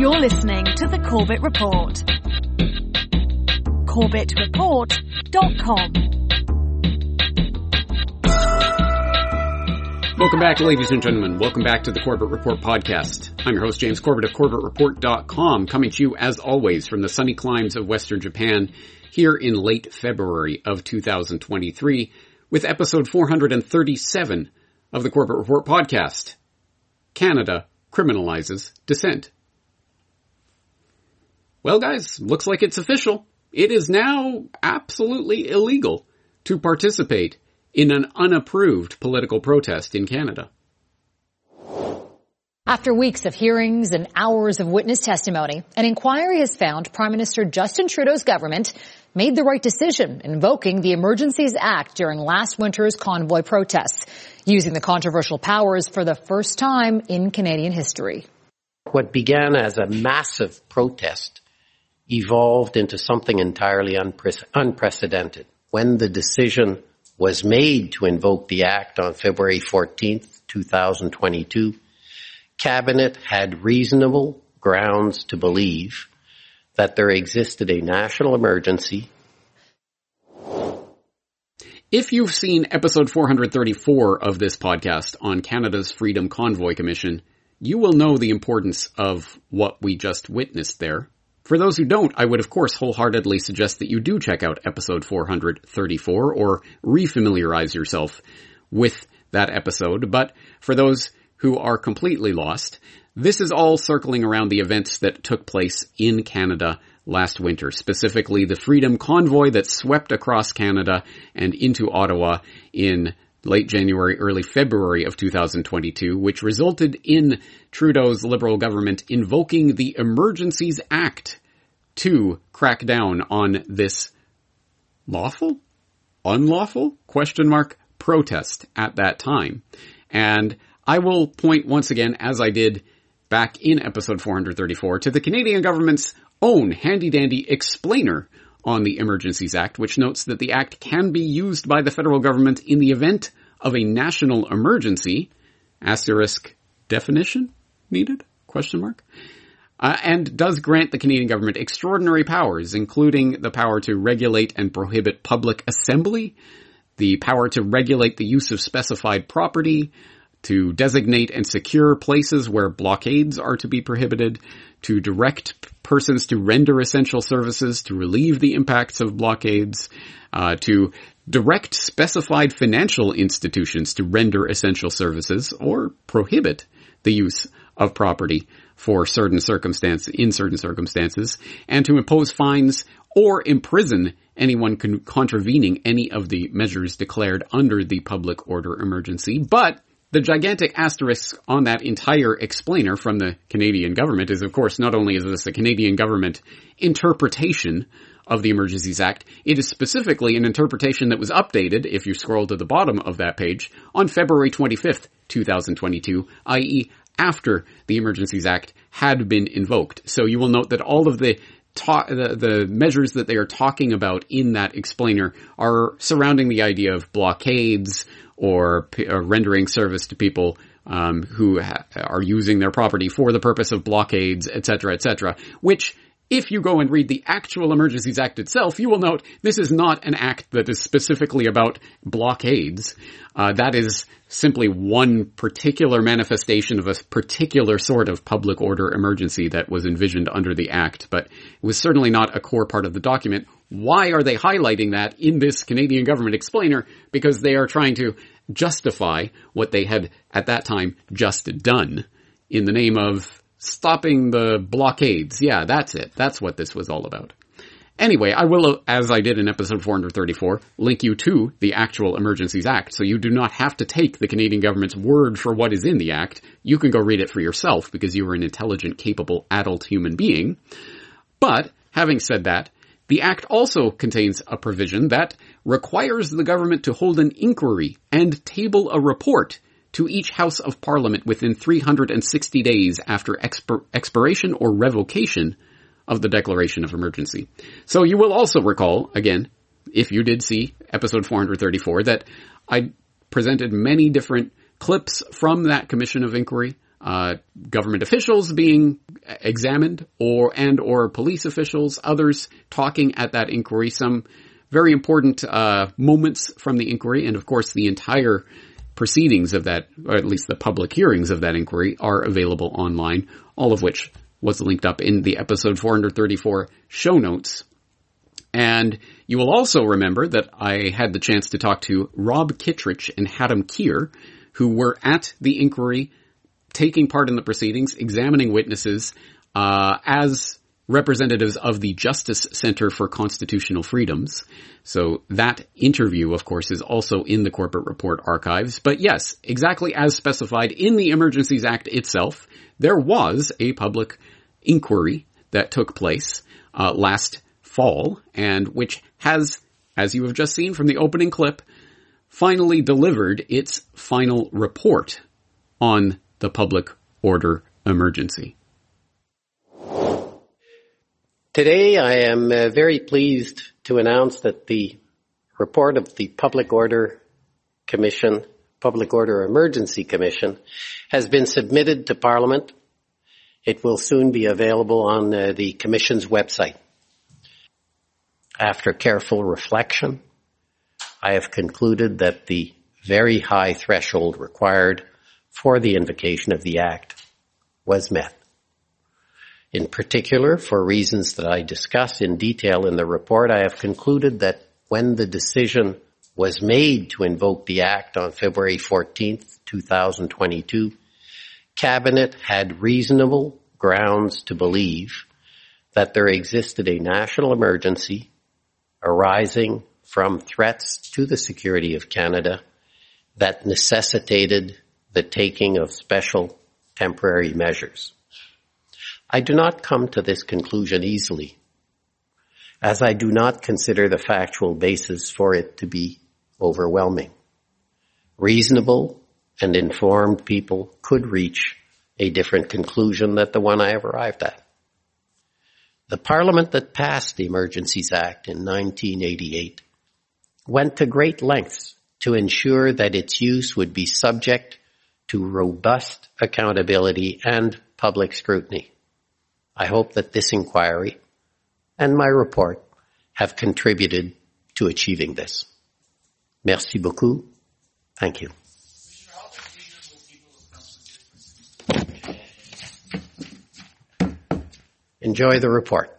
You're listening to The Corbett Report. CorbettReport.com. Welcome back, ladies and gentlemen. Welcome back to the Corbett Report podcast. I'm your host, James Corbett of CorbettReport.com, coming to you, as always, from the sunny climes of Western Japan here in late February of 2023 with episode 437 of the Corbett Report podcast. Canada criminalizes dissent. Well, guys, looks like it's official. It is now absolutely illegal to participate in an unapproved political protest in Canada. After weeks of hearings and hours of witness testimony, an inquiry has found Prime Minister Justin Trudeau's government made the right decision invoking the Emergencies Act during last winter's convoy protests, using the controversial powers for the first time in Canadian history. What began as a massive protest evolved into something entirely unprecedented. When the decision was made to invoke the Act on February 14th, 2022, Cabinet had reasonable grounds to believe that there existed a national emergency. If you've seen episode 434 of this podcast on Canada's Freedom Convoy Commission, you will know the importance of what we just witnessed there. For those who don't, I would of course wholeheartedly suggest that you do check out episode 434 or refamiliarize yourself with that episode. But for those who are completely lost, this is all circling around the events that took place in Canada last winter, specifically the Freedom Convoy that swept across Canada and into Ottawa in late January, early February of 2022, which resulted in Trudeau's Liberal government invoking the Emergencies Act to crack down on this lawful? Unlawful? ? Protest at that time. And I will point once again, as I did back in episode 434, to the Canadian government's own handy-dandy explainer on the Emergencies Act, which notes that the Act can be used by the federal government in the event of a national emergency, definition needed, ? And does grant the Canadian government extraordinary powers, including the power to regulate and prohibit public assembly, the power to regulate the use of specified property, to designate and secure places where blockades are to be prohibited, to direct persons to render essential services, to relieve the impacts of blockades, to direct specified financial institutions to render essential services, or prohibit the use of property for certain circumstances, and to impose fines or imprison anyone contravening any of the measures declared under the public order emergency. But the gigantic asterisk on that entire explainer from the Canadian government is, of course, not only is this a Canadian government interpretation of the Emergencies Act, it is specifically an interpretation that was updated, if you scroll to the bottom of that page, on February 25th, 2022, i.e. after the Emergencies Act had been invoked. So you will note that all of the measures that they are talking about in that explainer are surrounding the idea of blockades or rendering service to people who are using their property for the purpose of blockades, etc., which, if you go and read the actual Emergencies Act itself, you will note this is not an act that is specifically about blockades. That is simply one particular manifestation of a particular sort of public order emergency that was envisioned under the act, but it was certainly not a core part of the document. Why are they highlighting that in this Canadian government explainer? Because they are trying to justify what they had at that time just done in the name of stopping the blockades. Yeah, that's it. That's what this was all about. Anyway, I will, as I did in episode 434, link you to the actual Emergencies Act, so you do not have to take the Canadian government's word for what is in the Act. You can go read it for yourself because you are an intelligent, capable, adult human being. But, having said that, the Act also contains a provision that requires the government to hold an inquiry and table a report to each House of Parliament within 360 days after expiration or revocation of the declaration of emergency. So you will also recall, again, if you did see episode 434, that I presented many different clips from that commission of inquiry, government officials being examined, or police officials, others talking at that inquiry, some very important moments from the inquiry, and of course the entire proceedings of that, or at least the public hearings of that inquiry, are available online, all of which was linked up in the episode 434 show notes. And you will also remember that I had the chance to talk to Rob Kittredge and Hatem Kier, who were at the inquiry, taking part in the proceedings, examining witnesses, as representatives of the Justice Center for Constitutional Freedoms. So that interview, of course, is also in the Corporate Report archives. But yes, exactly as specified in the Emergencies Act itself, there was a public inquiry that took place last fall, and which has, as you have just seen from the opening clip, finally delivered its final report on the public order emergency. Today I am very pleased to announce that the report of the Public Order Commission, Public Order Emergency Commission, has been submitted to Parliament. It will soon be available on the Commission's website. After careful reflection, I have concluded that the very high threshold required for the invocation of the Act was met. In particular, for reasons that I discuss in detail in the report, I have concluded that when the decision was made to invoke the Act on February 14th, 2022, Cabinet had reasonable grounds to believe that there existed a national emergency arising from threats to the security of Canada that necessitated the taking of special temporary measures. I do not come to this conclusion easily, as I do not consider the factual basis for it to be overwhelming. Reasonable and informed people could reach a different conclusion than the one I have arrived at. The Parliament that passed the Emergencies Act in 1988 went to great lengths to ensure that its use would be subject to robust accountability and public scrutiny. I hope that this inquiry and my report have contributed to achieving this. Merci beaucoup. Thank you. Enjoy the report.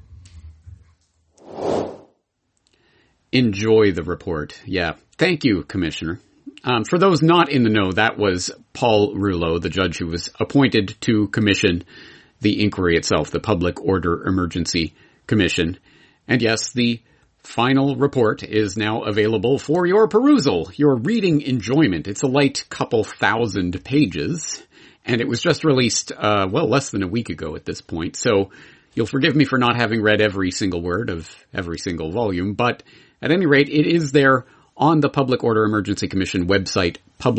Enjoy the report. Yeah. Thank you, Commissioner. For those not in the know, that was Paul Rouleau, the judge who was appointed to commission the inquiry itself, the Public Order Emergency Commission. And yes, the final report is now available for your perusal, your reading enjoyment. It's a light couple thousand pages, and it was just released, less than a week ago at this point. So you'll forgive me for not having read every single word of every single volume, but at any rate, it is there on the Public Order Emergency Commission website,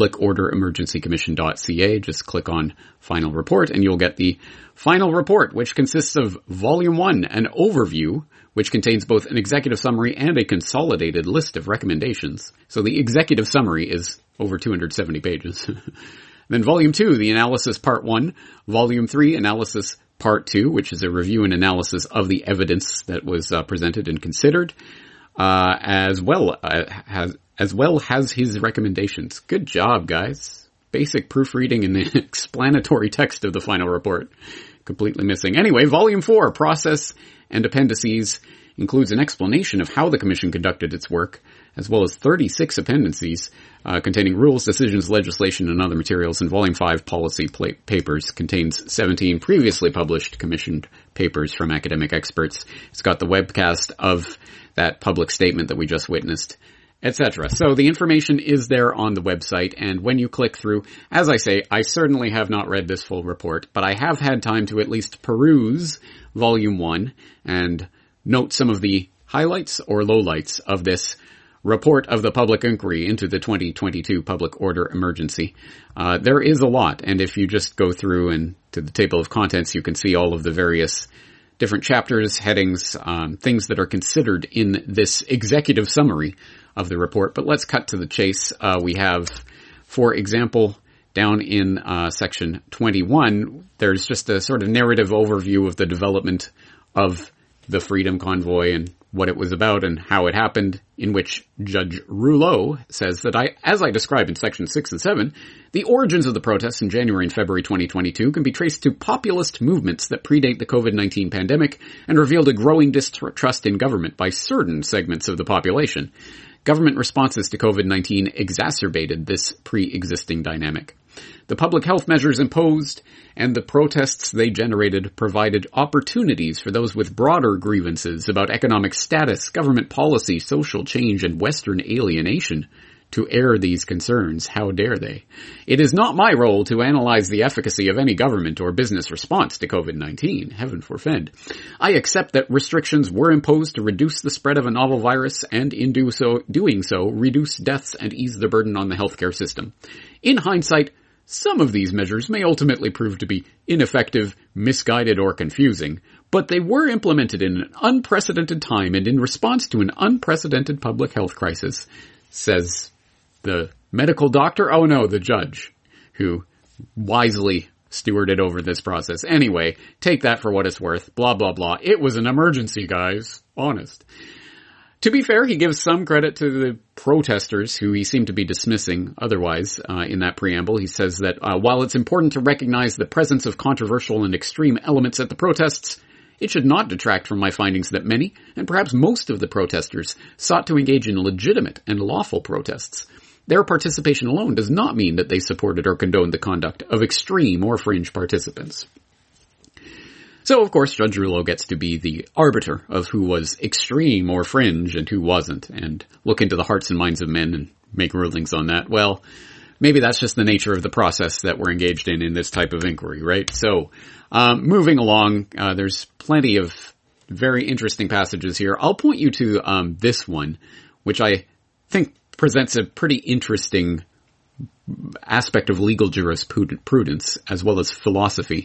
publicorderemergencycommission.ca. Just click on Final Report and you'll get the final report, which consists of Volume 1, an overview, which contains both an executive summary and a consolidated list of recommendations. So the executive summary is over 270 pages. Then Volume 2, the analysis Part 1. Volume 3, analysis Part 2, which is a review and analysis of the evidence that was presented and considered. As well has his recommendations. Good job, guys. Basic proofreading in the explanatory text of the final report. Completely missing. Anyway, Volume 4, Process and Appendices, includes an explanation of how the Commission conducted its work, as well as 36 appendices containing rules, decisions, legislation, and other materials. And Volume 5, Policy Papers, contains 17 previously published commissioned papers from academic experts. It's got the webcast of that public statement that we just witnessed, etc. So the information is there on the website, and when you click through, as I say, I certainly have not read this full report, but I have had time to at least peruse Volume 1 and note some of the highlights or lowlights of this report of the public inquiry into the 2022 public order emergency. There is a lot, and if you just go through and to the table of contents, you can see all of the various different chapters, headings, things that are considered in this executive summary of the report. But let's cut to the chase. We have, for example, down in section 21, there's just a sort of narrative overview of the development of the Freedom Convoy and what it was about and how it happened, in which Judge Rouleau says that as I described in section 6 and 7, the origins of the protests in January and February 2022 can be traced to populist movements that predate the COVID-19 pandemic and revealed a growing distrust in government by certain segments of the population. Government responses to COVID-19 exacerbated this pre-existing dynamic. The public health measures imposed and the protests they generated provided opportunities for those with broader grievances about economic status, government policy, social change, and Western alienation to air these concerns. How dare they? It is not my role to analyze the efficacy of any government or business response to COVID-19. Heaven forfend. I accept that restrictions were imposed to reduce the spread of a novel virus and in doing so, reduce deaths and ease the burden on the healthcare system. In hindsight, some of these measures may ultimately prove to be ineffective, misguided, or confusing, but they were implemented in an unprecedented time and in response to an unprecedented public health crisis, says the medical doctor, the judge, who wisely stewarded over this process. Anyway, take that for what it's worth, blah, blah, blah. It was an emergency, guys. Honest. To be fair, he gives some credit to the protesters, who he seemed to be dismissing otherwise in that preamble. He says that while it's important to recognize the presence of controversial and extreme elements at the protests, it should not detract from my findings that many, and perhaps most of the protesters, sought to engage in legitimate and lawful protests. Their participation alone does not mean that they supported or condoned the conduct of extreme or fringe participants. So, of course, Judge Rouleau gets to be the arbiter of who was extreme or fringe and who wasn't, and look into the hearts and minds of men and make rulings on that. Well, maybe that's just the nature of the process that we're engaged in this type of inquiry, right? So, moving along, there's plenty of very interesting passages here. I'll point you to this one, which I think presents a pretty interesting aspect of legal jurisprudence as well as philosophy.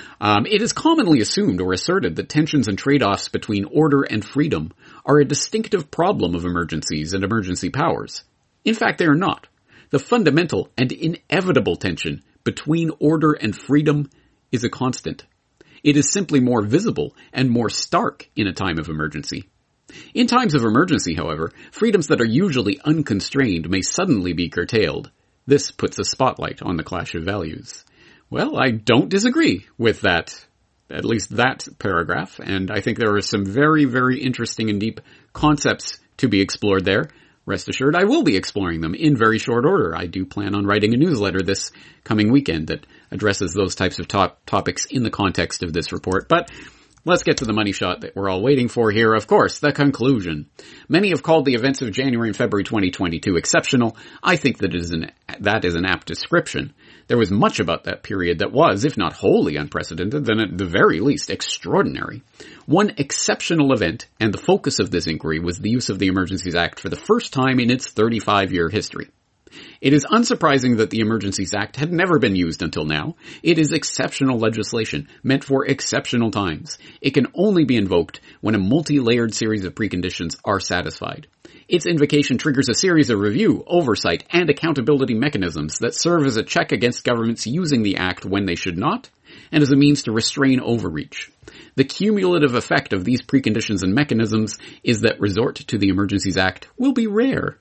It is commonly assumed or asserted that tensions and trade-offs between order and freedom are a distinctive problem of emergencies and emergency powers. In fact, they are not. The fundamental and inevitable tension between order and freedom is a constant. It is simply more visible and more stark in a time of emergency. In times of emergency, however, freedoms that are usually unconstrained may suddenly be curtailed. This puts a spotlight on the clash of values. Well, I don't disagree with that, at least that paragraph, and I think there are some very, very interesting and deep concepts to be explored there. Rest assured, I will be exploring them in very short order. I do plan on writing a newsletter this coming weekend that addresses those types of topics in the context of this report, but let's get to the money shot that we're all waiting for here. Of course, the conclusion. Many have called the events of January and February 2022 exceptional. I think that is an apt description. There was much about that period that was, if not wholly unprecedented, then at the very least extraordinary. One exceptional event, and the focus of this inquiry, was the use of the Emergencies Act for the first time in its 35-year history. It is unsurprising that the Emergencies Act had never been used until now. It is exceptional legislation, meant for exceptional times. It can only be invoked when a multi-layered series of preconditions are satisfied. Its invocation triggers a series of review, oversight, and accountability mechanisms that serve as a check against governments using the Act when they should not, and as a means to restrain overreach. The cumulative effect of these preconditions and mechanisms is that resort to the Emergencies Act will be rare.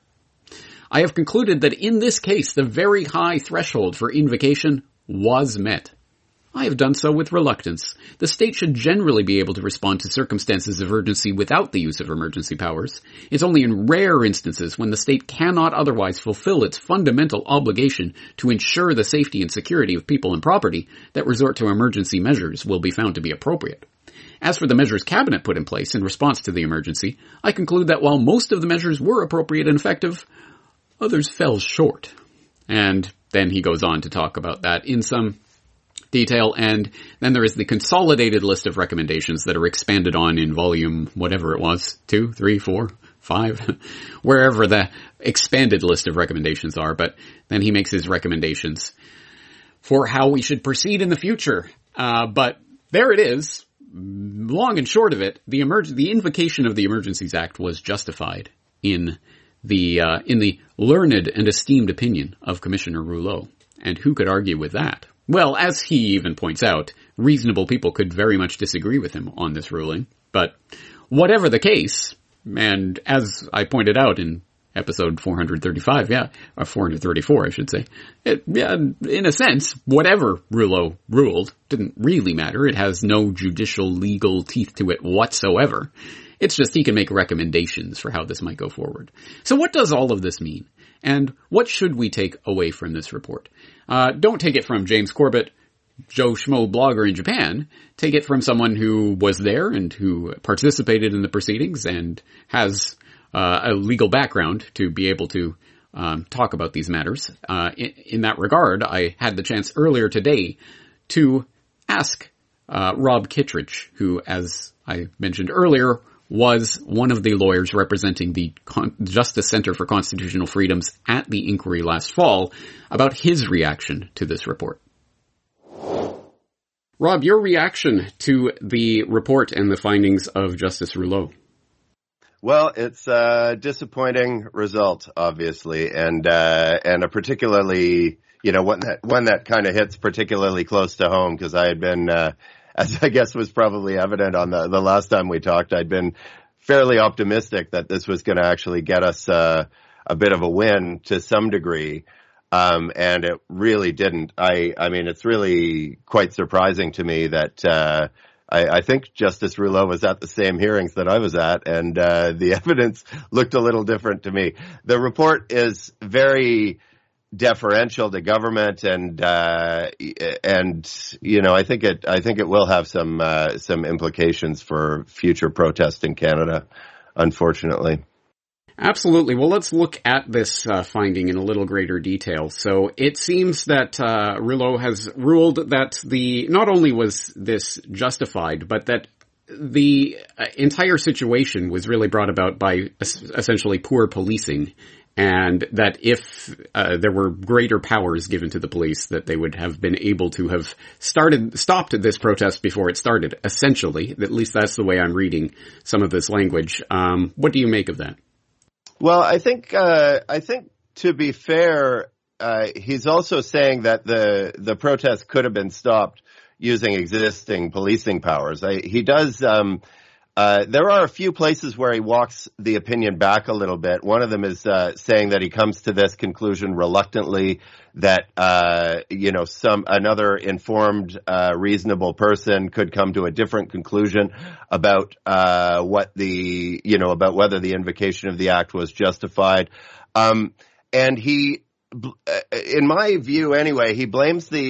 I have concluded that in this case, the very high threshold for invocation was met. I have done so with reluctance. The state should generally be able to respond to circumstances of urgency without the use of emergency powers. It's only in rare instances when the state cannot otherwise fulfill its fundamental obligation to ensure the safety and security of people and property that resort to emergency measures will be found to be appropriate. As for the measures Cabinet put in place in response to the emergency, I conclude that while most of the measures were appropriate and effective, others fell short. And then he goes on to talk about that in some detail, and then there is the consolidated list of recommendations that are expanded on in volume whatever it was, 2, 3, 4, 5, wherever the expanded list of recommendations are, but then he makes his recommendations for how we should proceed in the future. But there it is. Long and short of it, the invocation of the Emergencies Act was justified in the learned and esteemed opinion of Commissioner Rouleau. And who could argue with that? Well, as he even points out, reasonable people could very much disagree with him on this ruling. But whatever the case, and as I pointed out in episode 435, or 434, I should say, in a sense, whatever Rouleau ruled didn't really matter. It has no judicial legal teeth to it whatsoever. It's just he can make recommendations for how this might go forward. So what does all of this mean? And what should we take away from this report? Don't take it from James Corbett, Joe Schmo blogger in Japan. Take it from someone who was there and who participated in the proceedings and has a legal background to be able to talk about these matters. In that regard, I had the chance earlier today to ask Rob Kittredge, who, as I mentioned earlier, was one of the lawyers representing the Justice Center for Constitutional Freedoms at the inquiry last fall, about his reaction to this report. Rob, your reaction to the report and the findings of Justice Rouleau. Well, it's a disappointing result, obviously, and a particularly, one that kind of hits particularly close to home, because I had been, as I guess was probably evident on the last time we talked, I'd been fairly optimistic that this was going to actually get us a bit of a win to some degree. And it really didn't. I mean, it's really quite surprising to me that, I think Justice Rouleau was at the same hearings that I was at, and the evidence looked a little different to me. The report is very deferential to government, and I think it will have some implications for future protest in Canada, unfortunately. Absolutely. Well, let's look at this finding in a little greater detail. So it seems that Rouleau has ruled that not only was this justified, but that the entire situation was really brought about by essentially poor policing, and that if there were greater powers given to the police, that they would have been able to have stopped this protest before it started. Essentially, at least that's the way I'm reading some of this language. What do you make of that? Well, I think to be fair, he's also saying that the protest could have been stopped using existing policing powers. He does. There are a few places where he walks the opinion back a little bit. One of them is saying that he comes to this conclusion reluctantly, that another informed, reasonable person could come to a different conclusion about about whether the invocation of the act was justified. And he, in my view anyway, he blames the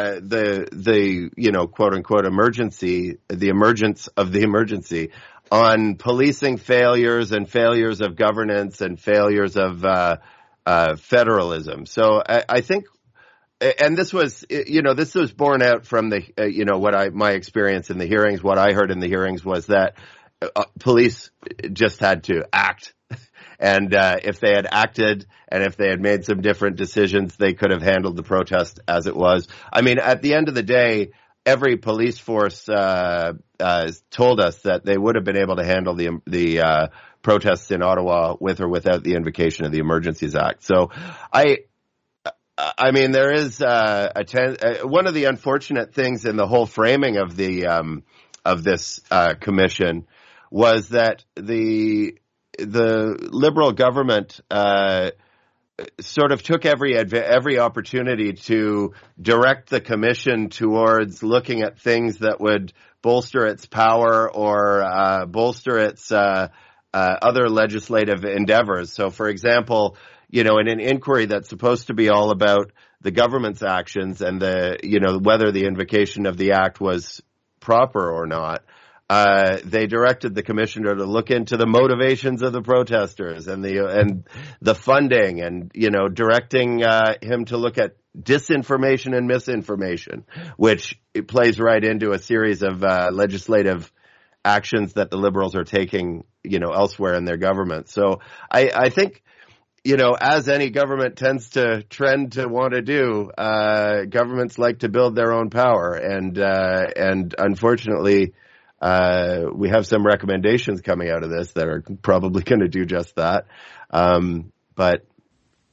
quote unquote emergency, the emergence of the emergency, on policing failures and failures of governance and failures of federalism. So I think, and this was borne out from my experience in the hearings. What I heard in the hearings was that police just had to act. And if they had acted and if they had made some different decisions, they could have handled the protest as it was. I mean, at the end of the day, every police force told us that they would have been able to handle the protests in Ottawa with or without the invocation of the Emergencies Act. So I mean, there is one of the unfortunate things in the whole framing of this commission was that the Liberal government sort of took every opportunity to direct the commission towards looking at things that would bolster its power or bolster its other legislative endeavors. So, for example, in an inquiry that's supposed to be all about the government's actions and whether the invocation of the act was proper or not, they directed the commissioner to look into the motivations of the protesters and the funding, and directing him to look at disinformation and misinformation, which it plays right into a series of legislative actions that the Liberals are taking elsewhere in their government. So I think as any government tends to trend to want to do, governments like to build their own power, and unfortunately, we have some recommendations coming out of this that are probably going to do just that. But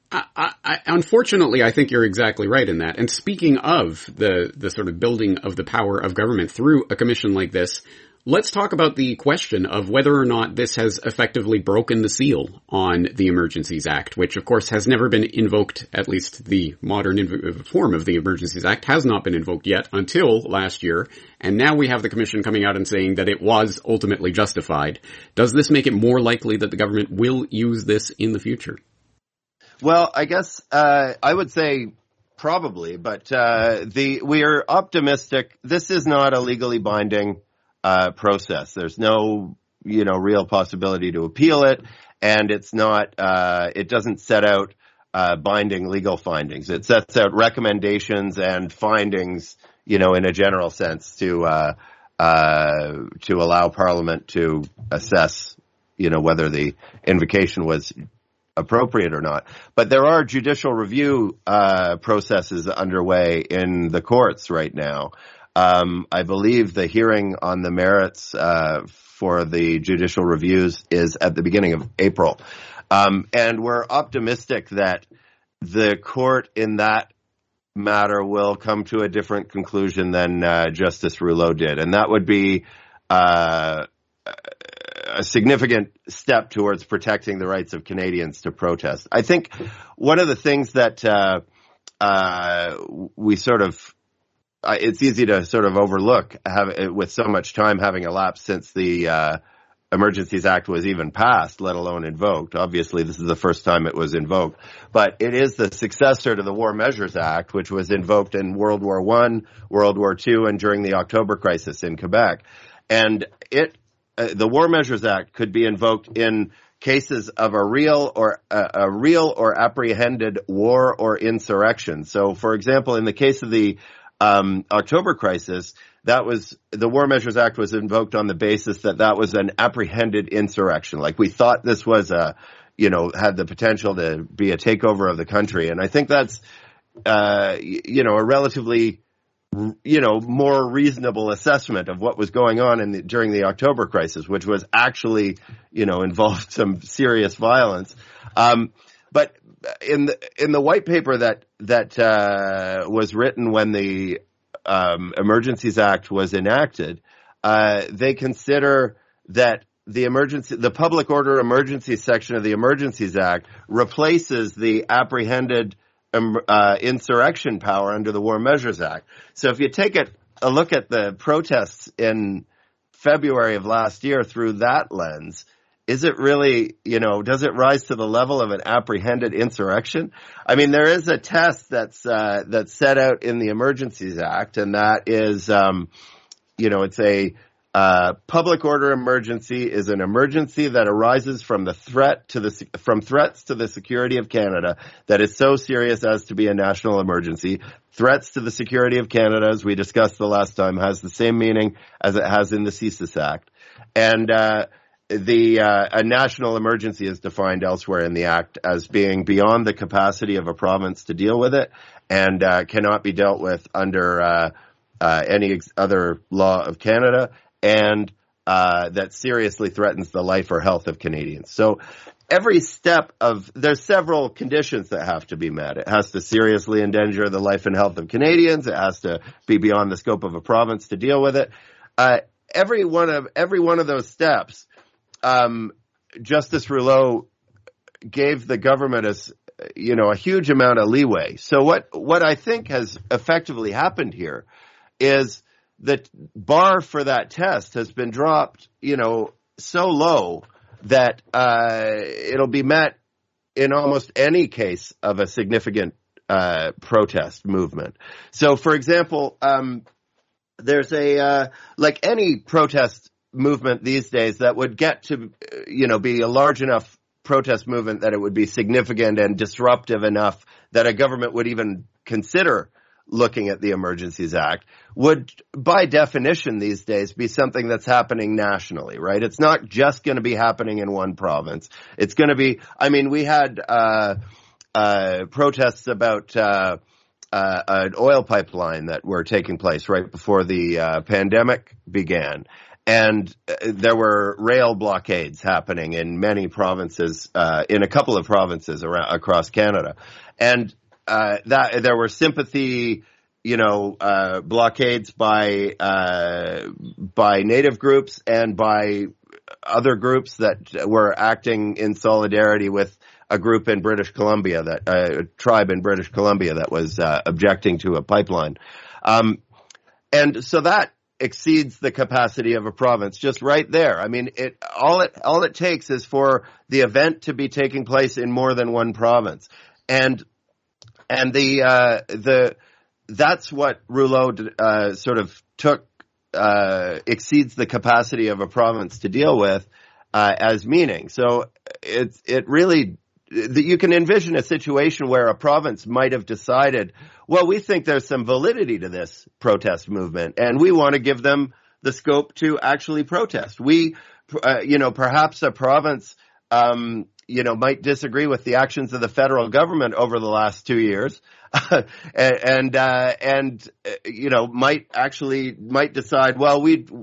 Unfortunately, I think you're exactly right in that. And speaking of the sort of building of the power of government through a commission like this, let's talk about the question of whether or not this has effectively broken the seal on the Emergencies Act, which of course has never been invoked, at least the modern form of the Emergencies Act has not been invoked yet until last year. And now we have the commission coming out and saying that it was ultimately justified. Does this make it more likely that the government will use this in the future? Well, I guess I would say probably, but we are optimistic. This is not a legally binding process. There's no, real possibility to appeal it, and it's not. It doesn't set out binding legal findings. It sets out recommendations and findings, in a general sense, to allow Parliament to assess, whether the invocation was appropriate or not. But there are judicial review processes underway in the courts right now. I believe the hearing on the merits for the judicial reviews is at the beginning of April. And we're optimistic that the court in that matter will come to a different conclusion than Justice Rouleau did. And that would be a significant step towards protecting the rights of Canadians to protest. I think one of the things that we sort of it's easy to sort of overlook with so much time having elapsed since the Emergencies Act was even passed, let alone invoked. Obviously, this is the first time it was invoked. But it is the successor to the War Measures Act, which was invoked in World War I, World War II, and during the October crisis in Quebec. And the War Measures Act could be invoked in cases of a real or apprehended war or insurrection. So, for example, in the case of the October crisis, the War Measures Act was invoked on the basis that was an apprehended insurrection. Like, we thought this was had the potential to be a takeover of the country. And I think that's, a relatively, more reasonable assessment of what was going on during the October crisis, which was actually, involved some serious violence. But in the white paper that was written when the Emergencies Act was enacted, they consider that the public order emergency section of the Emergencies Act replaces the apprehended insurrection power under the War Measures Act. So if you take a look at the protests in February of last year through that lens, is it really, does it rise to the level of an apprehended insurrection? I mean, there is a test that's set out in the Emergencies Act, and that is, it's a public order emergency is an emergency that arises from threats to the security of Canada that is so serious as to be a national emergency. Threats to the security of Canada, as we discussed the last time, has the same meaning as it has in the CSIS Act. And a national emergency is defined elsewhere in the Act as being beyond the capacity of a province to deal with it and cannot be dealt with under any other law of Canada, and that seriously threatens the life or health of Canadians. So every step there's several conditions that have to be met. It has to seriously endanger the life and health of Canadians. It has to be beyond the scope of a province to deal with it. Every one of those steps, Justice Rouleau gave the government a huge amount of leeway. So what I think has effectively happened here is the bar for that test has been dropped, so low that it'll be met in almost any case of a significant protest movement. So, for example, there's like any protest movement these days that would get to, be a large enough protest movement that it would be significant and disruptive enough that a government would even consider looking at the Emergencies Act, would by definition these days be something that's happening nationally, right? It's not just going to be happening in one province. It's going to be, we had protests about an oil pipeline that were taking place right before the pandemic began. And there were rail blockades happening in many provinces, in a couple of provinces across Canada. And that there were sympathy, blockades by native groups and by other groups that were acting in solidarity with a group in British Columbia, a tribe in British Columbia that was objecting to a pipeline. And so that exceeds the capacity of a province just right there. I mean, all it takes is for the event to be taking place in more than one province. And that's what Rouleau sort of exceeds the capacity of a province to deal with as meaning. So it really, you can envision a situation where a province might have decided, well, we think there's some validity to this protest movement, and we want to give them the scope to actually protest. Perhaps a province, might disagree with the actions of the federal government over the last 2 years, and might decide, well,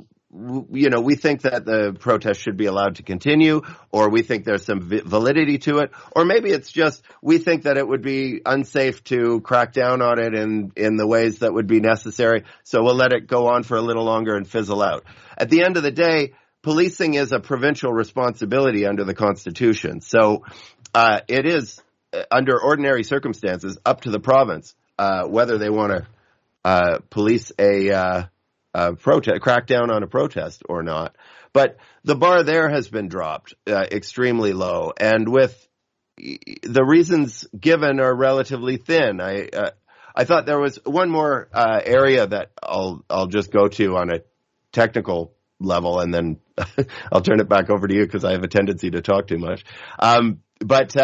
we think that the protest should be allowed to continue, or we think there's some validity to it, or maybe it's just we think that it would be unsafe to crack down on it in the ways that would be necessary, so we'll let it go on for a little longer and fizzle out. At the end of the day, policing is a provincial responsibility under the Constitution, so it is, under ordinary circumstances, up to the province whether they want to police a protest, crack down on a protest or not. But the bar there has been dropped extremely low, and with the reasons given are relatively thin. I thought there was one more area that I'll just go to on a technical level, and then I'll turn it back over to you because I have a tendency to talk too much. But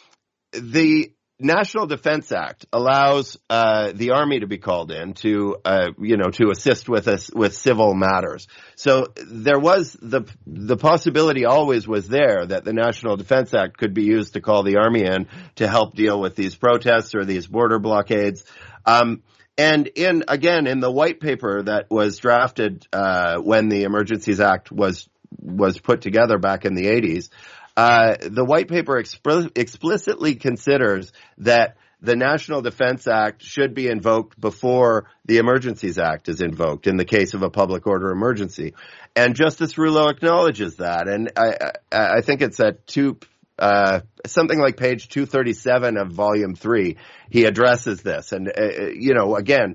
the National Defense Act allows the Army to be called in to assist with civil matters. So there was the possibility always was there that the National Defense Act could be used to call the Army in to help deal with these protests or these border blockades. And in the white paper that was drafted when the Emergencies Act was put together back in the 80s, the white paper explicitly considers that the National Defense Act should be invoked before the Emergencies Act is invoked in the case of a public order emergency. And Justice Rouleau acknowledges that. And I think it's at something like page 237 of volume 3, he addresses this. And, again,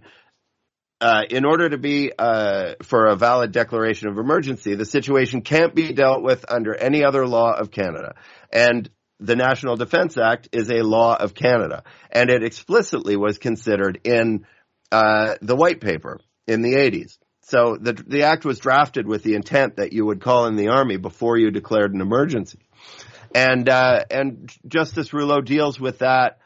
in order to be for a valid declaration of emergency, the situation can't be dealt with under any other law of Canada. And the National Defense Act is a law of Canada. And it explicitly was considered in the white paper in the 80s. So the act was drafted with the intent that you would call in the Army before you declared an emergency. And Justice Rouleau deals with that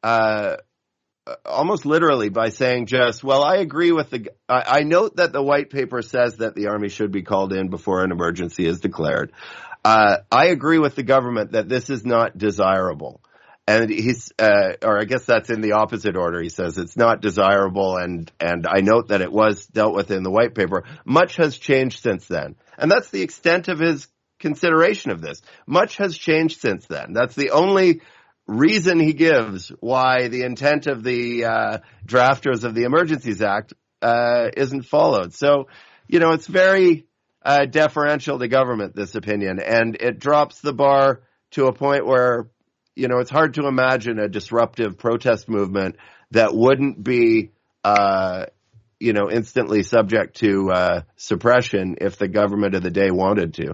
almost literally by saying I agree with I note that the white paper says that the Army should be called in before an emergency is declared. I agree with the government that this is not desirable. And or I guess that's in the opposite order. He says it's not desirable, and I note that it was dealt with in the white paper. Much has changed since then. And that's the extent of his consideration of this. Much has changed since then. That's the only reason he gives why the intent of the drafters of the Emergencies Act isn't followed. So, it's very deferential to government, this opinion, and it drops the bar to a point where, it's hard to imagine a disruptive protest movement that wouldn't be, instantly subject to suppression if the government of the day wanted to.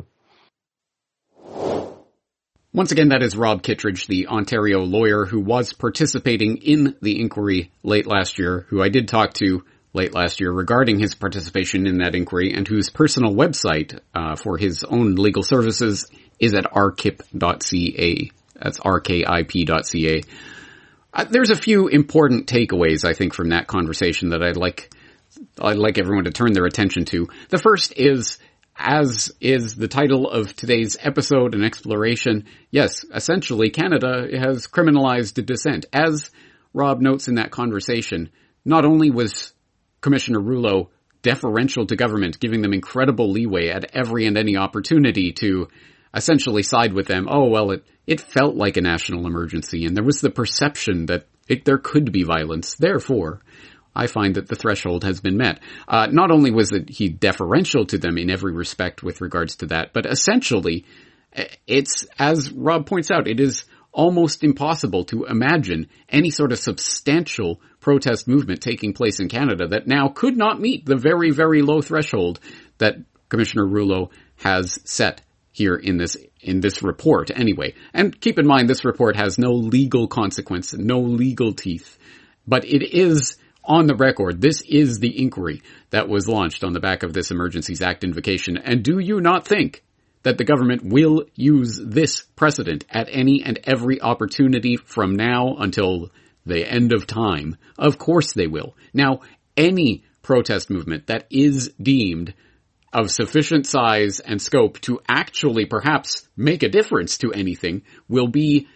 Once again, that is Rob Kittredge, the Ontario lawyer who was participating in the inquiry late last year, who I did talk to late last year regarding his participation in that inquiry, and whose personal website for his own legal services is at rkip.ca. That's rkip.ca. There's a few important takeaways, I think, from that conversation that I'd like everyone to turn their attention to. The first is, as is the title of today's episode, an exploration, yes, essentially Canada has criminalized dissent. As Rob notes in that conversation, not only was Commissioner Rouleau deferential to government, giving them incredible leeway at every and any opportunity to essentially side with them. Oh, well, it felt like a national emergency, and there was the perception that there could be violence. Therefore, I find that the threshold has been met. Not only was he deferential to them in every respect with regards to that, but essentially, it's, as Rob points out, it is almost impossible to imagine any sort of substantial protest movement taking place in Canada that now could not meet the very, very low threshold that Commissioner Rouleau has set here in this report anyway. And keep in mind, this report has no legal consequence, no legal teeth, but it is on the record. This is the inquiry that was launched on the back of this Emergencies Act invocation. And do you not think that the government will use this precedent at any and every opportunity from now until the end of time? Of course they will. Now, any protest movement that is deemed of sufficient size and scope to actually perhaps make a difference to anything will be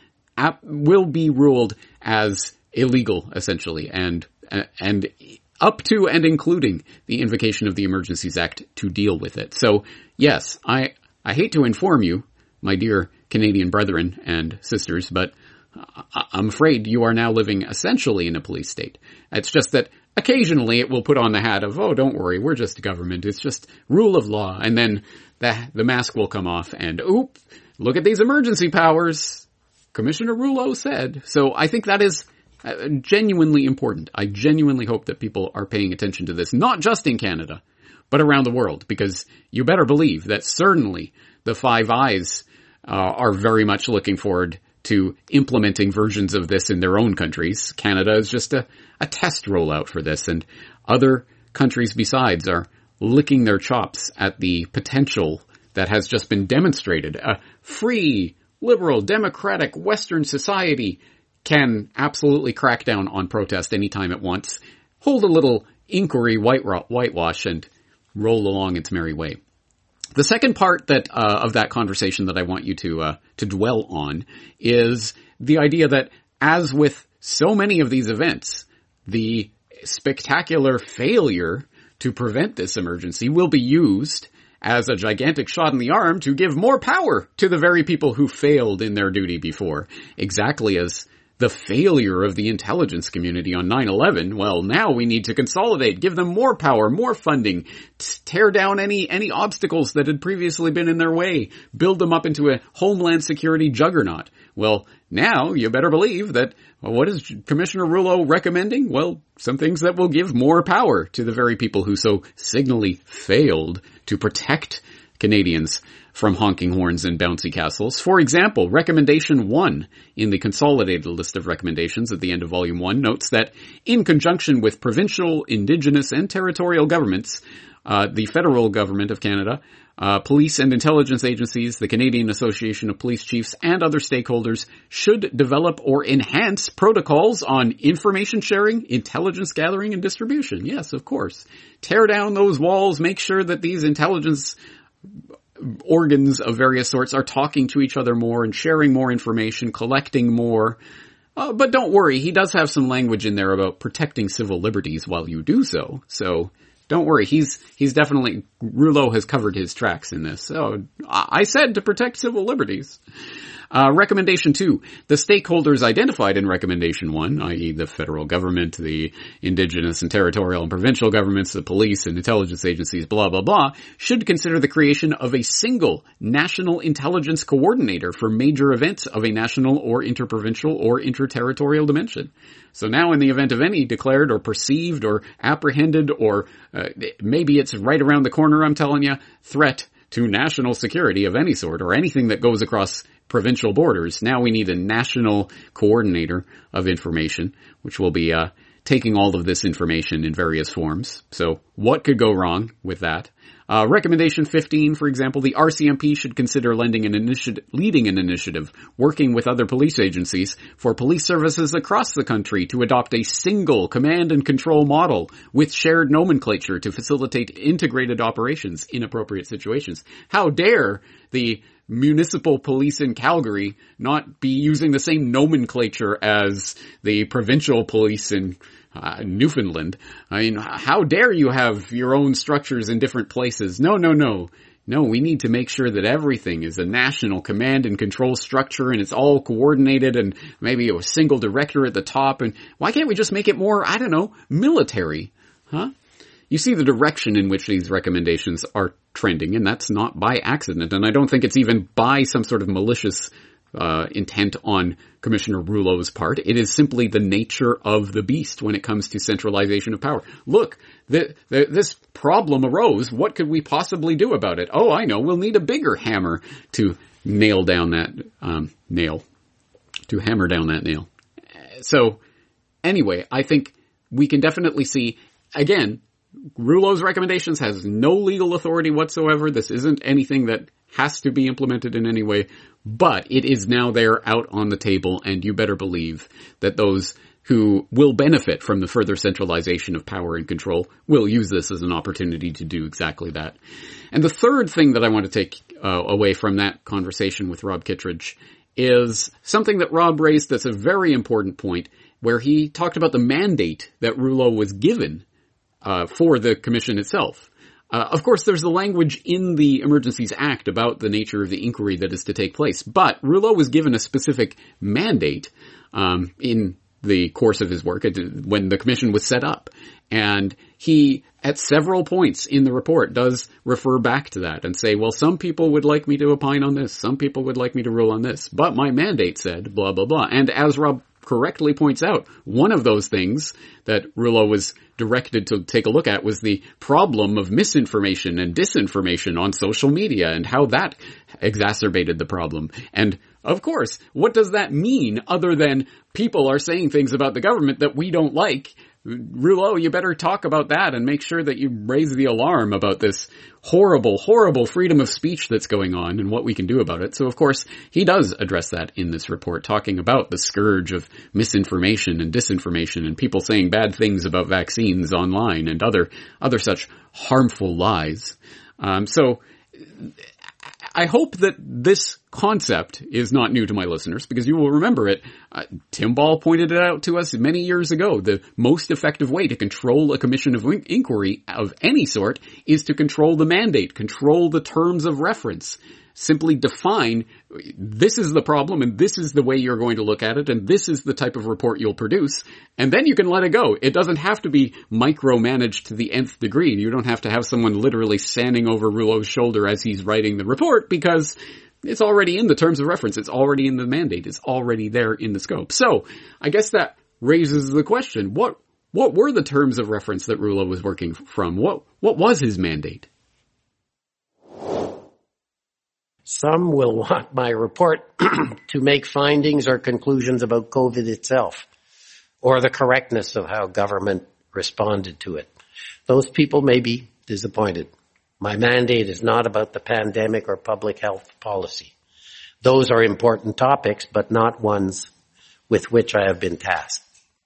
ruled as illegal, essentially, and up to and including the invocation of the Emergencies Act to deal with it. So, yes, I hate to inform you, my dear Canadian brethren and sisters, but I'm afraid you are now living essentially in a police state. It's just that occasionally it will put on the hat of, oh, don't worry, we're just a government, it's just rule of law, and then the mask will come off and, oop, look at these emergency powers, Commissioner Rouleau said. So I think that is genuinely important. I genuinely hope that people are paying attention to this, not just in Canada, but around the world, because you better believe that certainly the Five Eyes are very much looking forward to implementing versions of this in their own countries. Canada is just a test rollout for this, and other countries besides are licking their chops at the potential that has just been demonstrated. A free, liberal, democratic Western society can absolutely crack down on protest anytime it wants, hold a little inquiry whitewash, and roll along its merry way. The second part of that conversation that I want you to dwell on is the idea that, as with so many of these events, the spectacular failure to prevent this emergency will be used as a gigantic shot in the arm to give more power to the very people who failed in their duty before. Exactly as the failure of the intelligence community on 9/11, well, now we need to consolidate, give them more power, more funding, tear down any obstacles that had previously been in their way, build them up into a homeland security juggernaut. Well, now you better believe that, what is Commissioner Rouleau recommending? Well, some things that will give more power to the very people who so signally failed to protect Canadians from honking horns and bouncy castles. For example, recommendation 1 in the consolidated list of recommendations at the end of volume 1 notes that in conjunction with provincial, indigenous, and territorial governments, the federal government of Canada, police and intelligence agencies, the Canadian Association of Police Chiefs, and other stakeholders should develop or enhance protocols on information sharing, intelligence gathering, and distribution. Yes, of course. Tear down those walls, make sure that these intelligence organs of various sorts are talking to each other more and sharing more information, collecting more. But don't worry, he does have some language in there about protecting civil liberties while you do so. So don't worry, he's definitely, Rouleau has covered his tracks in this. So I said to protect civil liberties. Recommendation 2, the stakeholders identified in Recommendation 1, i.e. the federal government, the indigenous and territorial and provincial governments, the police and intelligence agencies, blah, blah, blah, should consider the creation of a single national intelligence coordinator for major events of a national or interprovincial or interterritorial dimension. So now in the event of any declared or perceived or apprehended or maybe it's right around the corner, I'm telling you, threat to national security of any sort or anything that goes across provincial borders, now we need a national coordinator of information, which will be taking all of this information in various forms. So what could go wrong with that? Recommendation 15, for example, the RCMP should consider leading an initiative working with other police agencies for police services across the country to adopt a single command and control model with shared nomenclature to facilitate integrated operations in appropriate situations. How dare the municipal police in Calgary not be using the same nomenclature as the provincial police in Newfoundland? I mean, how dare you have your own structures in different places? No. No, we need to make sure that everything is a national command and control structure and it's all coordinated and maybe a single director at the top. And why can't we just make it more, I don't know, military? Huh? You see the direction in which these recommendations are trending, and that's not by accident. And I don't think it's even by some sort of malicious intent on Commissioner Rouleau's part. It is simply the nature of the beast when it comes to centralization of power. Look, this problem arose. What could we possibly do about it? Oh, I know. We'll need a bigger hammer to nail down that nail. To hammer down that nail. So, anyway, I think we can definitely see, again, Rouleau's recommendations has no legal authority whatsoever. This isn't anything that has to be implemented in any way, but it is now there out on the table, and you better believe that those who will benefit from the further centralization of power and control will use this as an opportunity to do exactly that. And the third thing that I want to take away from that conversation with Rob Kittredge is something that Rob raised that's a very important point, where he talked about the mandate that Rouleau was given for the commission itself. Of course, there's the language in the Emergencies Act about the nature of the inquiry that is to take place, but Rouleau was given a specific mandate in the course of his work when the commission was set up. And he, at several points in the report, does refer back to that and say, well, some people would like me to opine on this, some people would like me to rule on this, but my mandate said blah, blah, blah. And as Rob correctly points out, one of those things that Rouleau was directed to take a look at was the problem of misinformation and disinformation on social media and how that exacerbated the problem. And of course, what does that mean other than people are saying things about the government that we don't like? Rouleau, you better talk about that and make sure that you raise the alarm about this horrible, horrible freedom of speech that's going on and what we can do about it. So, of course, he does address that in this report, talking about the scourge of misinformation and disinformation and people saying bad things about vaccines online and other such harmful lies. So I hope that this concept is not new to my listeners, because you will remember it. Tim Ball pointed it out to us many years ago. The most effective way to control a commission of inquiry of any sort is to control the mandate, control the terms of reference. Simply define, this is the problem and this is the way you're going to look at it and this is the type of report you'll produce, and then you can let it go. It doesn't have to be micromanaged to the nth degree. You don't have to have someone literally standing over Rouleau's shoulder as he's writing the report, because it's already in the terms of reference. It's already in the mandate. It's already there in the scope. So I guess that raises the question, what were the terms of reference that Rouleau was working from? What was his mandate? Some will want my report to make findings or conclusions about COVID itself, or the correctness of how government responded to it. Those people may be disappointed. My mandate is not about the pandemic or public health policy. Those are important topics, but not ones with which I have been tasked.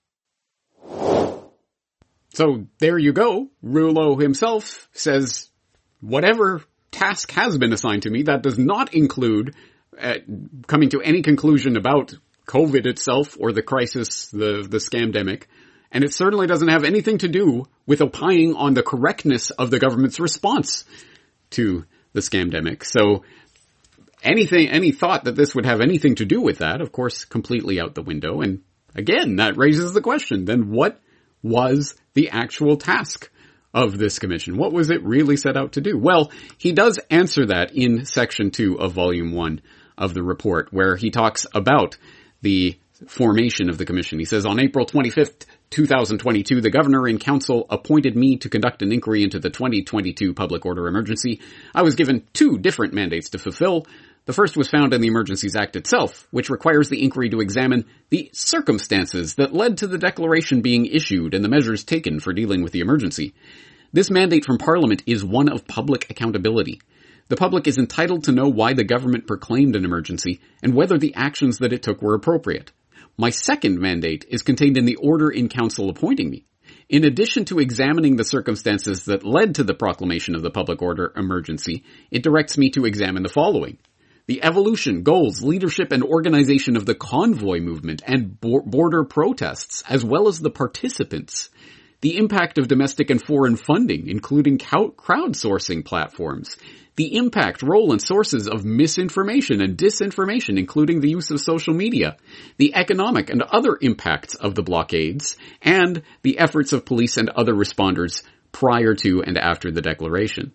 So there you go. Rouleau himself says, whatever task has been assigned to me, that does not include coming to any conclusion about COVID itself or the crisis, the scamdemic. And it certainly doesn't have anything to do with opining on the correctness of the government's response to the scamdemic. So any thought that this would have anything to do with that, of course, completely out the window. And again, that raises the question, then what was the actual task of this commission? What was it really set out to do? Well, he does answer that in section 2 of volume 1 of the report, where he talks about the formation of the commission. He says, on April 25th, 2022, the governor in council appointed me to conduct an inquiry into the 2022 public order emergency. I was given 2 different mandates to fulfill. The first was found in the Emergencies Act itself, which requires the inquiry to examine the circumstances that led to the declaration being issued and the measures taken for dealing with the emergency. This mandate from Parliament is one of public accountability. The public is entitled to know why the government proclaimed an emergency and whether the actions that it took were appropriate. My second mandate is contained in the order in council appointing me. In addition to examining the circumstances that led to the proclamation of the public order emergency, it directs me to examine the following: the evolution, goals, leadership, and organization of the convoy movement and border protests, as well as the participants, the impact of domestic and foreign funding, including crowdsourcing platforms, the impact, role, and sources of misinformation and disinformation, including the use of social media, the economic and other impacts of the blockades, and the efforts of police and other responders prior to and after the declaration.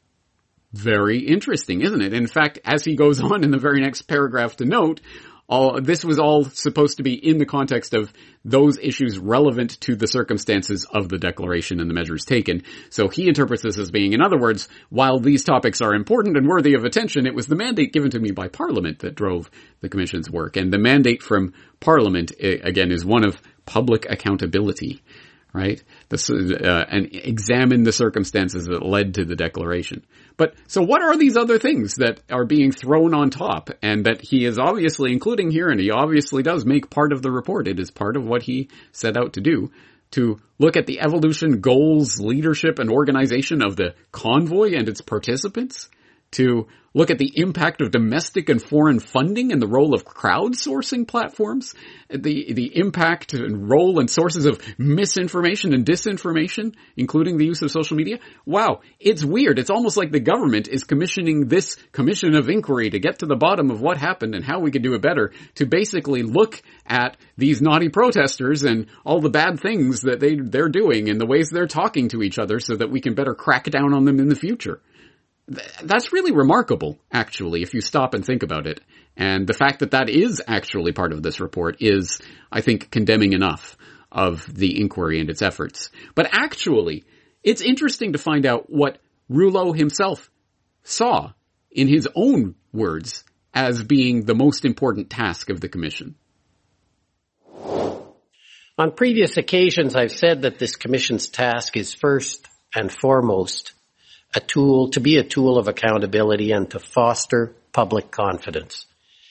Very interesting, isn't it? In fact, as he goes on in the very next paragraph to note, this was all supposed to be in the context of those issues relevant to the circumstances of the declaration and the measures taken. So he interprets this as being, in other words, while these topics are important and worthy of attention, it was the mandate given to me by Parliament that drove the Commission's work. And the mandate from Parliament, again, is one of public accountability, right? And examine the circumstances that led to the declaration. But, so what are these other things that are being thrown on top and that he is obviously including here, and he obviously does make part of the report. It is part of what he set out to do, to look at the evolution, goals, leadership, and organization of the convoy and its participants, to look at the impact of domestic and foreign funding and the role of crowdsourcing platforms, the impact and role and sources of misinformation and disinformation, including the use of social media. Wow, it's weird. It's almost like the government is commissioning this commission of inquiry to get to the bottom of what happened and how we could do it better, to basically look at these naughty protesters and all the bad things that they're doing and the ways they're talking to each other so that we can better crack down on them in the future. That's really remarkable, actually, if you stop and think about it. And the fact that that is actually part of this report is, I think, condemning enough of the inquiry and its efforts. But actually, it's interesting to find out what Rouleau himself saw, in his own words, as being the most important task of the Commission. On previous occasions, I've said that this Commission's task is first and foremost to be a tool of accountability and to foster public confidence.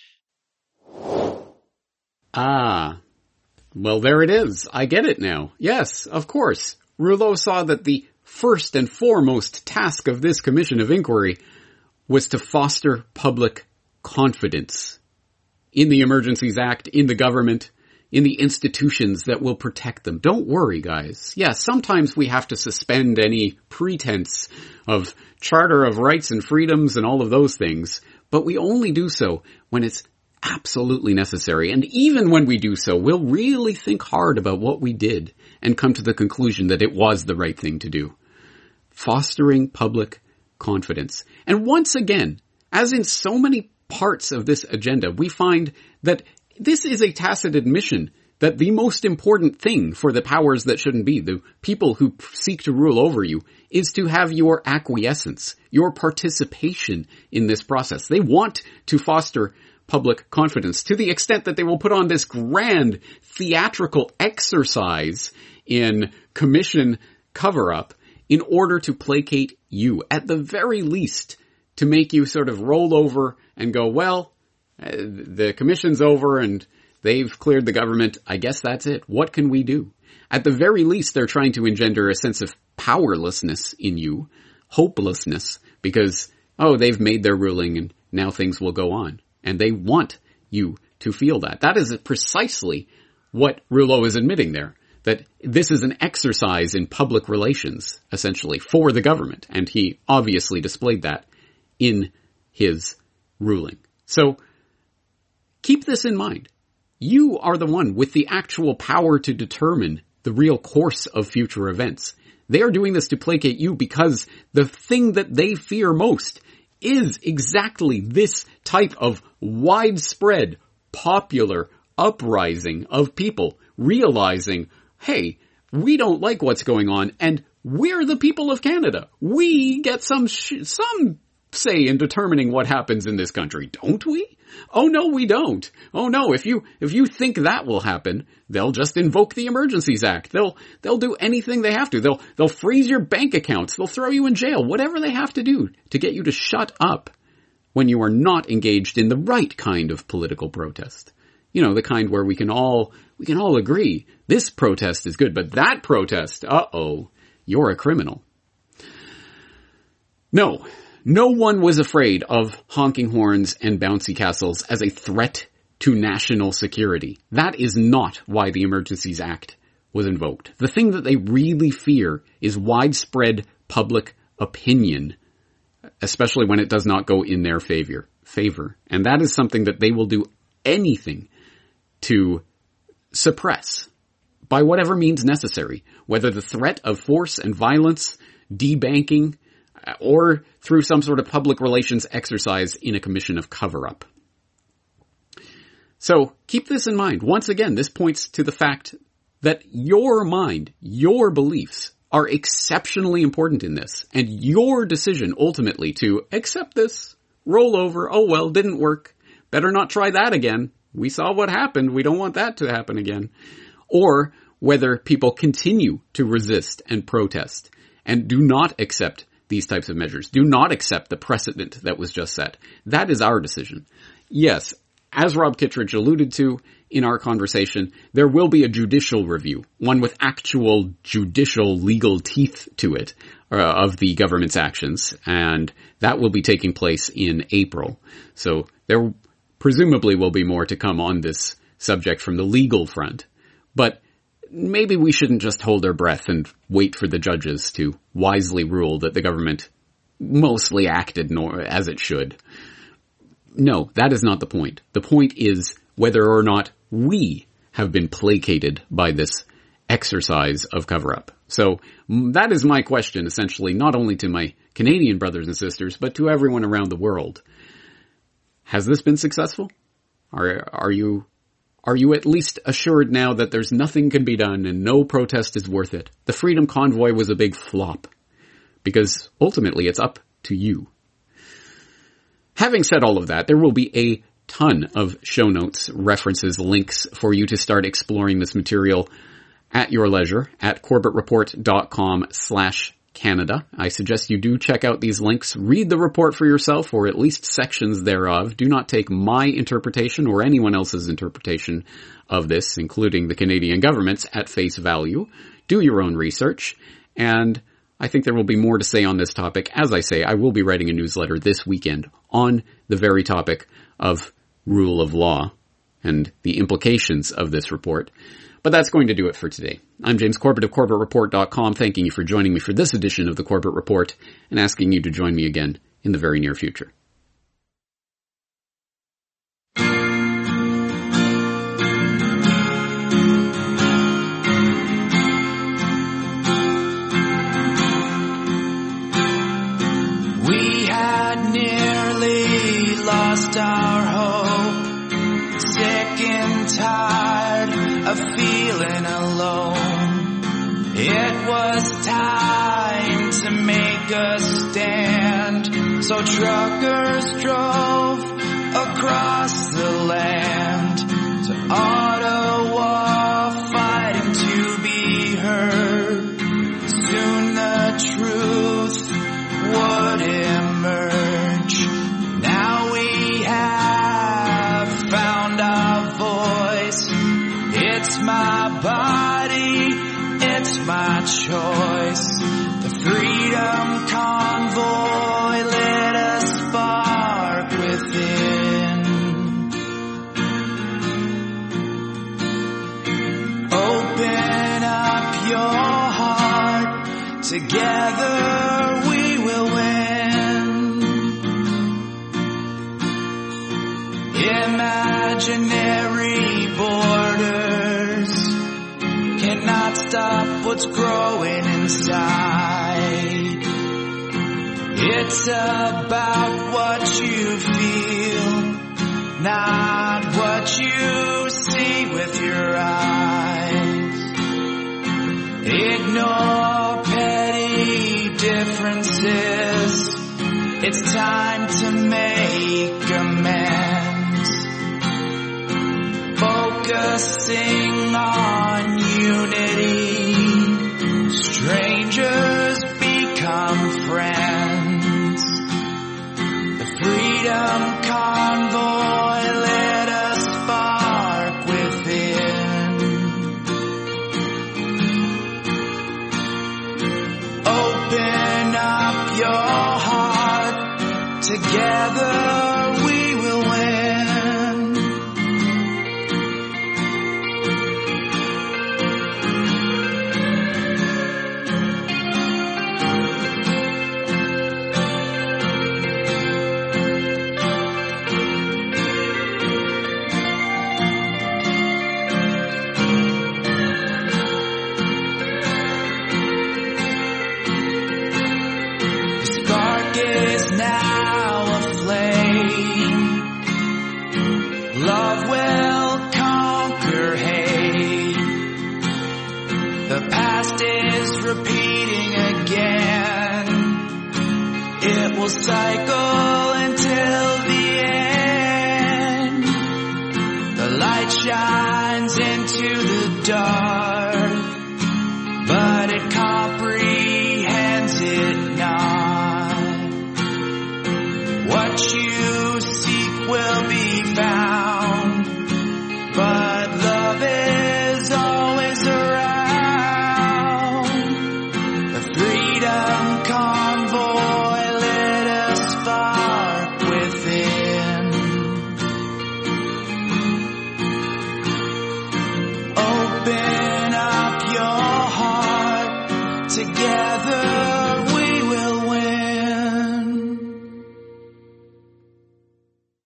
Well, there it is. I get it now. Yes, of course. Rouleau saw that the first and foremost task of this Commission of Inquiry was to foster public confidence in the Emergencies Act, in the government, in the institutions that will protect them. Don't worry, guys. Yes, sometimes we have to suspend any pretense of Charter of Rights and Freedoms and all of those things, but we only do so when it's absolutely necessary. And even when we do so, we'll really think hard about what we did and come to the conclusion that it was the right thing to do. Fostering public confidence. And once again, as in so many parts of this agenda, we find that this is a tacit admission that the most important thing for the powers that shouldn't be, the people who seek to rule over you, is to have your acquiescence, your participation in this process. They want to foster public confidence to the extent that they will put on this grand theatrical exercise in commission cover-up in order to placate you, at the very least, to make you sort of roll over and go, well, the commission's over and they've cleared the government. I guess that's it. What can we do? At the very least, they're trying to engender a sense of powerlessness in you, hopelessness, because, they've made their ruling and now things will go on. And they want you to feel that. That is precisely what Rouleau is admitting there, that this is an exercise in public relations, essentially, for the government. And he obviously displayed that in his ruling. So, keep this in mind. You are the one with the actual power to determine the real course of future events. They are doing this to placate you because the thing that they fear most is exactly this type of widespread, popular uprising of people realizing, hey, we don't like what's going on and we're the people of Canada. We get some say in determining what happens in this country, don't we? Oh no, we don't. Oh no, if you think that will happen, they'll just invoke the Emergencies Act. They'll do anything they have to. They'll freeze your bank accounts. They'll throw you in jail. Whatever they have to do to get you to shut up when you are not engaged in the right kind of political protest. You know, the kind where we can all agree this protest is good, but that protest, you're a criminal. No. No one was afraid of honking horns and bouncy castles as a threat to national security. That is not why the Emergencies Act was invoked. The thing that they really fear is widespread public opinion, especially when it does not go in their favor. And that is something that they will do anything to suppress by whatever means necessary, whether the threat of force and violence, debanking, or through some sort of public relations exercise in a commission of cover-up. So keep this in mind. Once again, this points to the fact that your mind, your beliefs are exceptionally important in this, and your decision ultimately to accept this, roll over, oh well, didn't work, better not try that again, we saw what happened, we don't want that to happen again, or whether people continue to resist and protest and do not accept these types of measures, do not accept the precedent that was just set. That is our decision. Yes, as Rob Kittredge alluded to in our conversation, there will be a judicial review, one with actual judicial legal teeth to it, of the government's actions, and that will be taking place in April. So there presumably will be more to come on this subject from the legal front. But maybe we shouldn't just hold our breath and wait for the judges to wisely rule that the government mostly acted as it should. No, that is not the point. The point is whether or not we have been placated by this exercise of cover-up. So that is my question, essentially, not only to my Canadian brothers and sisters, but to everyone around the world. Has this been successful? Are you at least assured now that there's nothing can be done and no protest is worth it? The Freedom Convoy was a big flop, because ultimately it's up to you. Having said all of that, there will be a ton of show notes, references, links for you to start exploring this material at your leisure at corbettreport.com/Canada. I suggest you do check out these links, read the report for yourself, or at least sections thereof. Do not take my interpretation or anyone else's interpretation of this, including the Canadian government's, at face value. Do your own research, and I think there will be more to say on this topic. As I say, I will be writing a newsletter this weekend on the very topic of rule of law and the implications of this report. But that's going to do it for today. I'm James Corbett of CorbettReport.com, thanking you for joining me for this edition of the Corbett Report and asking you to join me again in the very near future. We had nearly lost our hope, sick and tired of feeling alone. It was time to make a stand, so truckers drove across the land to Ottawa, fighting to be heard. Soon the truth would emerge. Now we have found our voice. It's my body, it's my choice. The Freedom Convoy lit a spark within. Open up your heart, together we will win. Imaginary borders cannot stop what's growing inside. It's about what you feel, not what you see with your eyes. Ignore petty differences. It's time to make amends. Focusing on unity, strangers become friends. The Freedom Convoy lit a spark within. Open up your heart, together we will win. The spark is now aflame. Love will conquer hate. The past is repeating again. It will cycle